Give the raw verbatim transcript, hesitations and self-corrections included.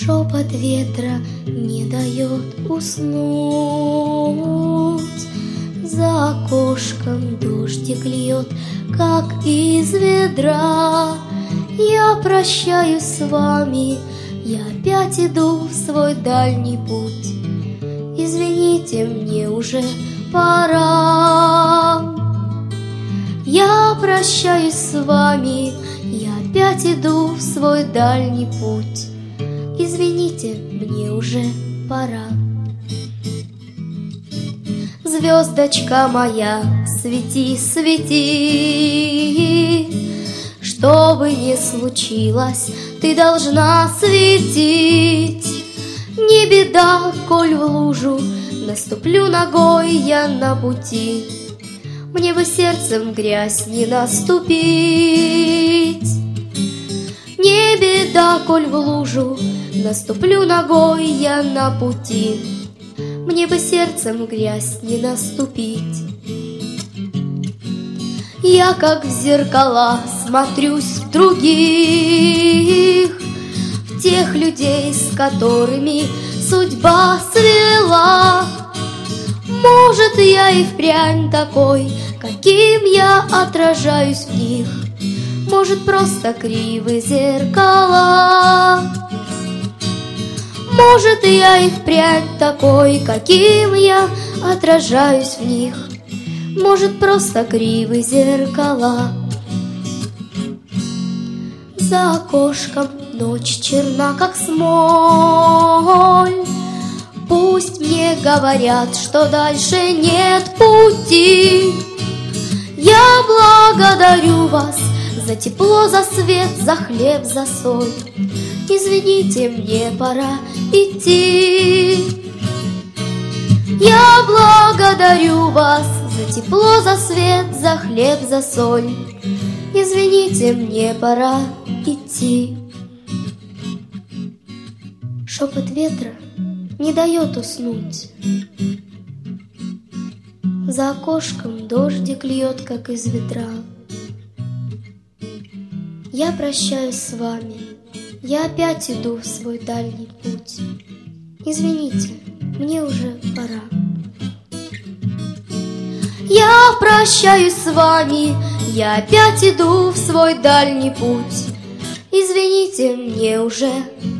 Шепот ветра не дает уснуть. За окошком дождик льет, как из ведра. Я прощаюсь с вами, я опять иду в свой дальний путь. Извините, мне уже пора. Я прощаюсь с вами, я опять иду в свой дальний путь. Извините, мне уже пора. Звездочка моя, свети, свети, что бы ни случилось, ты должна светить. Не беда, коль в лужу наступлю ногой я на пути, мне бы сердцем грязь не наступить. Не беда, коль в лужу наступлю ногой я на пути, мне бы сердцем грязь не наступить. Я как в зеркала смотрюсь в других, в тех людей, с которыми судьба свела. Может, я и впрямь такой, каким я отражаюсь в них. Может, просто кривы зеркала. Может, я и впрямь такой, каким я отражаюсь в них. Может, просто кривы зеркала. За окошком ночь черна, как смоль. Пусть мне говорят, что дальше нет пути. Я благодарю вас за тепло, за свет, за хлеб, за соль. Извините, мне пора идти. Я благодарю вас за тепло, за свет, за хлеб, за соль. Извините, мне пора идти. Шепот ветра не дает уснуть. За окошком дождик льет, как из ведра. Я прощаюсь с вами, я опять иду в свой дальний путь. Извините, мне уже пора. Я прощаюсь с вами, я опять иду в свой дальний путь. Извините, мне уже